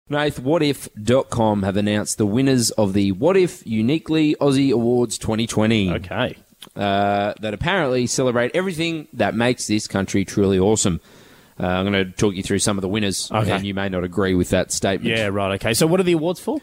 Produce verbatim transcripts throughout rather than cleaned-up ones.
Nath, what if dot com have announced the winners of the What If Uniquely Aussie Awards twenty twenty. Okay. Uh, that apparently celebrate everything that makes this country truly awesome. Uh, I'm going to talk you through some of the winners, Okay. and you may not agree with that statement. Yeah, right, okay. So what are the awards for?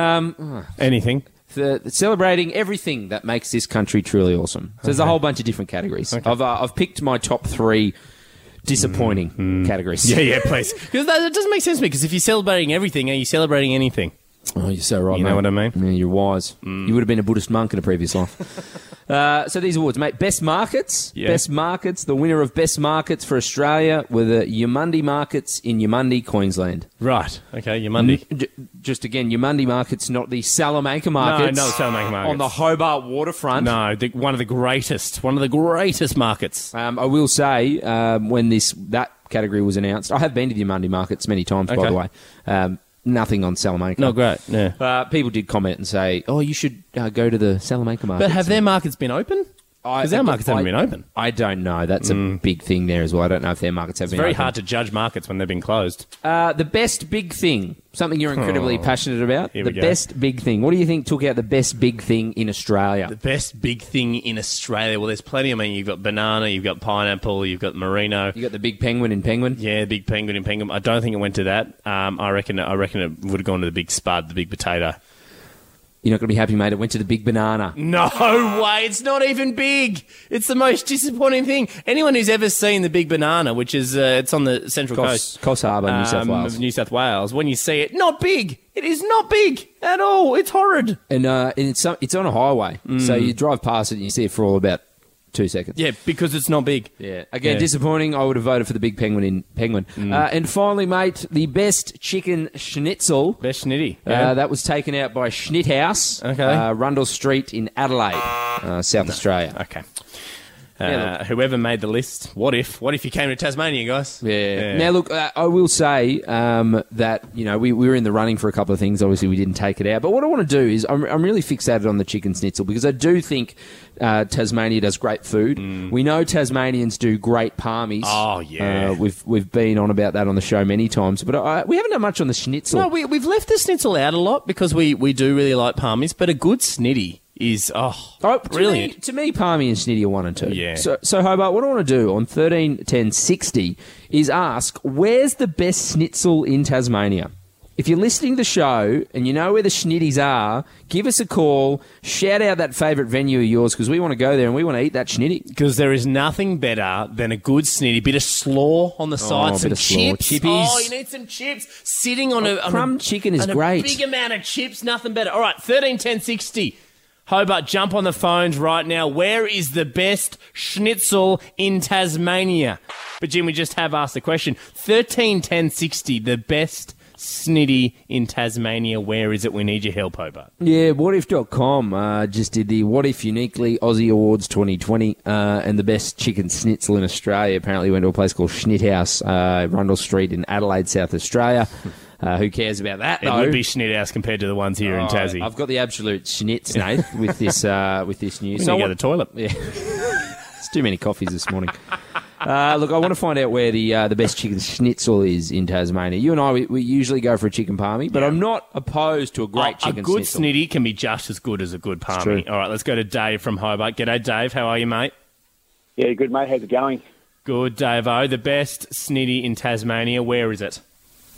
Um, Anything. the, celebrating everything that makes this country truly awesome. So there's a whole bunch of different categories. Okay. I've uh, I've picked my top three disappointing Mm-hmm. categories. Yeah, yeah, please. Because that, that doesn't make sense to me, because if you're celebrating everything, are you celebrating anything? Oh, you're so right, You mate. know what I mean? Yeah, you're wise. You would have been a Buddhist monk in a previous life. uh, so these awards, mate. Best Markets. Yeah. Best Markets. The winner of Best Markets for Australia were the Yamundi Markets in Yamundi, Queensland. Right. Okay, your Monday. J- just again, Yamundi Markets, not the Salamanca No, Markets. no, the Salamanca markets. On the Hobart waterfront. No, the, one of the greatest. One of the greatest markets. Um, I will say, um, when this that category was announced, I have been to the Yamundi Markets many times, by Okay. the way. Um, nothing on Salamanca. No, great. Yeah. Uh, people did comment and say, "Oh, you should uh, go to the Salamanca market." But have their markets been open? Because our markets haven't been open. I don't know. That's a big thing there as well. I don't know if their markets have It's been very open. hard to judge markets when they've been closed. Uh, the best big thing, something you're incredibly Oh, passionate about. here The we go. best big thing. What do you think took out the best big thing in Australia? The best big thing in Australia. Well, there's plenty. I mean, you've got banana, you've got pineapple, you've got merino. You got the big penguin in Penguin. Yeah, big penguin in penguin. I don't think it went to that. Um, I reckon. I reckon it would have gone to the big spud, the big potato. You're not going to be happy, mate. It went to the big banana. No way! It's not even big. It's the most disappointing thing. Anyone who's ever seen the big banana, which is uh, it's on the Central Coast, Coast, Coast Harbour, New South um, Wales. of New South Wales, when you see it, not big. It is not big at all. It's horrid. And, uh, and it's, it's on a highway. So you drive past it and you see it for all about two seconds. Yeah, because it's not big. Yeah. Again, Yeah. disappointing. I would have voted for the big penguin in Penguin. Uh, and finally, mate, the best chicken schnitzel. Best schnitty. Uh, that was taken out by Schnitthaus, Okay. uh, Rundle Street in Adelaide, uh, South Australia. Okay. Uh, Yeah, whoever made the list, what if? What if you came to Tasmania, guys? Yeah. Now, look, uh, I will say um, that, you know, we, we were in the running for a couple of things. Obviously, we didn't take it out. But what I want to do is I'm, I'm really fixated on the chicken schnitzel because I do think uh, Tasmania does great food. We know Tasmanians do great palmies. Oh, yeah. Uh, we've we've been on about that on the show many times. But I, we haven't done much on the schnitzel. No, we, we've left the schnitzel out a lot because we, we do really like palmies, but a good snitty is, oh, Oh, brilliant. To me, to me, Palmy and Snitty are one and two. Yeah. So, so Hobart, what I want to do on thirteen ten sixty is ask, where's the best schnitzel in Tasmania? If you're listening to the show and you know where the schnitties are, give us a call, shout out that favourite venue of yours because we want to go there and we want to eat that schnitty. Because there is nothing better than a good snitty, bit of slaw on the side, a some bit of slaw, chips. chippies. Oh, you need some chips. Sitting on a on crumb a, chicken is on a great. big amount of chips, nothing better. All right, thirteen ten sixty. Hobart, jump on the phones right now. Where is the best schnitzel in Tasmania? But Jim, we just have asked the question. thirteen ten sixty, the best snitty in Tasmania. Where is it? We need your help, Hobart. Yeah, what if dot com uh, just did the What If Uniquely Aussie Awards twenty twenty, uh, and the best chicken schnitzel in Australia apparently went to a place called Schnitthaus, uh, Rundle Street in Adelaide, South Australia. Uh, who cares about that, It though? would be Schnitthouse compared to the ones here in Oh, Tassie. I've got the absolute schnitz, Nate, with this uh, with this news. We So need I to go to want- the toilet. Yeah. It's too many coffees this morning. Uh, look, I want to find out where the uh, the best chicken schnitzel is in Tasmania. You and I, we, we usually go for a chicken palmy, but Yeah. I'm not opposed to a great Oh, chicken a good schnitzel. snitty can be just as good as a good palmy. true. All right, let's go to Dave from Hobart. G'day, Dave. How are you, mate? Yeah, good, mate. How's it going? Good, Dave-O. The best snitty in Tasmania, where is it?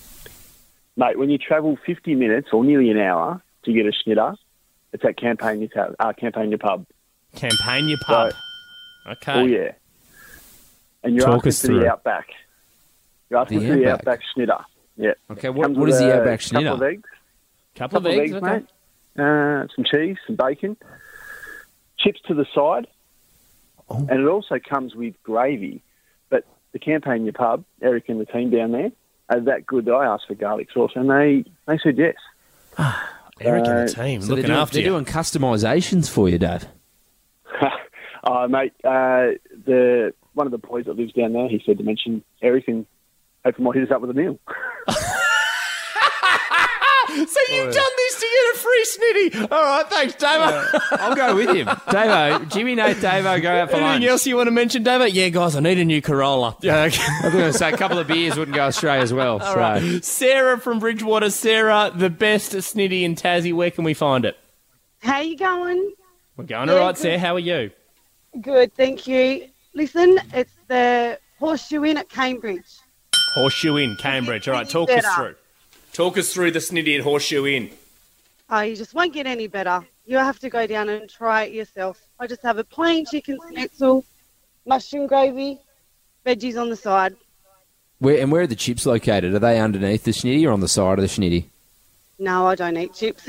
Mate, when you travel fifty minutes or nearly an hour to get a schnitter, it's at Campania, uh, Campania Pub. Campania Pub. Okay. Oh, yeah. And you're Talk asking us for through. the Outback. You're asking The for the Outback. Outback schnitter. Yeah. Okay, what, Comes what with is the a Outback couple of schnitter? eggs. Couple, Couple of eggs, okay. mate. Uh, some cheese, some bacon. Chips to the side. Oh. And it also comes with gravy. But the Campania Pub, Eric and the team down there, are that good that I asked for garlic sauce, and they, they said yes. Eric and the Uh, team, So they're looking doing, after they're you. doing customisations for you, Dave. Oh, mate, uh, the one of the boys that lives down there, he said to mention Eric and hopefully might hit us up with a meal. So you've done this to get a free snitty. All right, thanks, Davo. I'll go with him. Davo, Jimmy, Nate, Davo, go out for lunch. Anything else you want to mention, Davo? Yeah, guys, I need a new Corolla. Yeah, okay. I was going to say a couple of beers wouldn't go astray as well. All so. right. Sarah from Bridgewater. Sarah, the best snitty in Tassie. Where can we find it? How you going? We're going Yeah, all right, good. Sarah. How are you? Good, thank you. Listen, it's the Horseshoe Inn at Cambridge. Horseshoe Inn, Cambridge. All right, talk us Better. through. Talk us through the snitty at Horseshoe Inn. Oh, you just won't get any better. You have to go down and try it yourself. I just have a plain chicken schnitzel, mushroom gravy, veggies on the side. Where, and where are the chips located? Are they underneath the schnitty or on the side of the schnitty? No, I don't eat chips.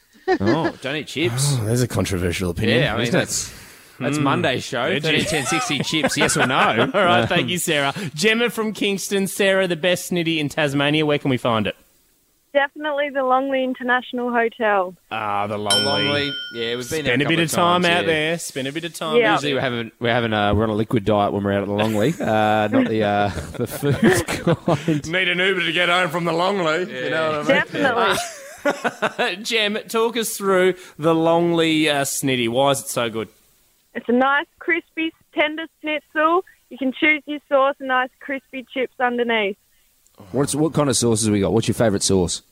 Oh, don't eat chips. Oh, there's a controversial opinion. Yeah, I mean, isn't it? that's, that's Monday's show. Veggie. thirteen ten sixty chips, yes or no? All right, thank you, Sarah. Gemma from Kingston. Sarah, the best snitty in Tasmania. Where can we find it? Definitely the Longley International Hotel. Ah, the Longley. Longley. Yeah, we've been there Spend a, a bit couple of time times, out yeah. there. Spend a bit of time. Yeah. Usually we're having we're having uh, we're on a liquid diet when we're out at the Longley, uh, not the uh, the food kind. Need an Uber to get home from the Longley. You know what I mean? Definitely. Gem, talk us through the Longley uh, snitty. Why is it so good? It's a nice, crispy, tender schnitzel. You can choose your sauce and nice, crispy chips underneath. What's what kind of sauces we got? What's your favourite sauce?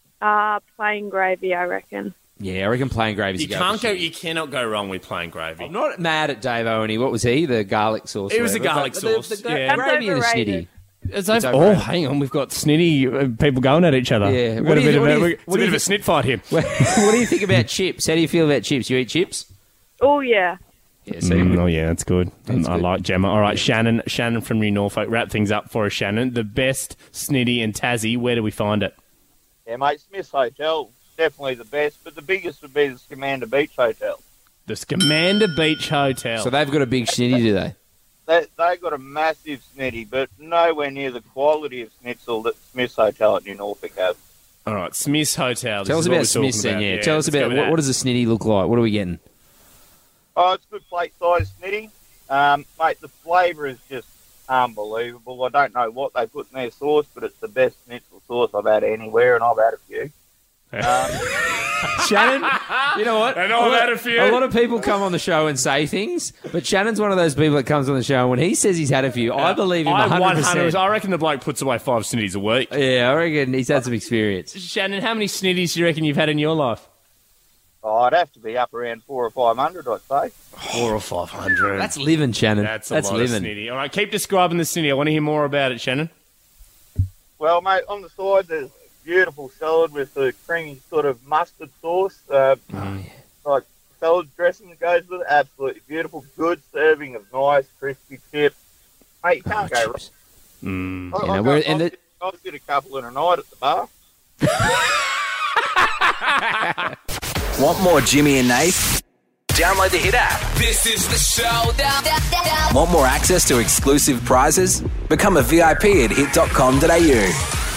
Uh, plain gravy, I reckon. Yeah, I reckon plain gravy's You a go can't for go. sure. You cannot go wrong with plain gravy. I'm not mad at Dave Oney. What was he? The garlic sauce. It was or the garlic whatever. sauce, The, the, yeah. the gravy and the That's snitty. overrated. It's It's over- oh, overrated. hang on. We've got snitty uh, people going at each other. Yeah. We've What got a do you- bit of what a, do you- we- it's what a do bit you of a thi- snit fight here. What do you think about chips? How do you feel about chips? You eat chips? Oh, yeah. Yeah, see, Mm, oh yeah, that's good. That's I good. like Gemma. All right, Shannon. Shannon from New Norfolk. Wrap things up for us, Shannon. The best snitty in Tassie. Where do we find it? Yeah, mate, Smith's Hotel, definitely the best, but the biggest would be the Scamander Beach Hotel. The Scamander Beach Hotel. So they've got a big schnitty, do they? They they got a massive snitty, but nowhere near the quality of schnitzel that Smith's Hotel at New Norfolk has. All right, Smith's Hotel. This Tell us is what about we're Smith's talking then, yeah. about. Tell us let's go about with what, that. what does a snitty look like? What are we getting? Oh, it's good plate-sized snitty. Um, mate, the flavour is just unbelievable. I don't know what they put in their sauce, but it's the best schnitzel sauce I've had anywhere, and I've had a few. Um, Shannon, you know what? I know I've lot- had a few. A lot of people come on the show and say things, but Shannon's one of those people that comes on the show and when he says he's had a few, I believe him I one hundred percent. I reckon the bloke puts away five snitties a week. Yeah, I reckon he's had some experience. Shannon, how many snitties do you reckon you've had in your life? oh, I'd have to be up around four or five hundred, I'd say. Four or five hundred. That's living, Shannon. That's a lot living. of snitty. All right, keep describing the snitty. I want to hear more about it, Shannon. Well, mate, on the side there's beautiful salad with the creamy sort of mustard sauce. Uh, Like salad dressing that goes with it. Absolutely beautiful. Good serving of nice, crispy chips. Mate, you can't go wrong. Mm. I, You know, I, we're- I, and I, it- I did a couple in a night at the bar. Want more Jimmy and Nate? Download the Hit app. This is the showdown. Want more access to exclusive prizes? Become a V I P at hit dot com dot a u.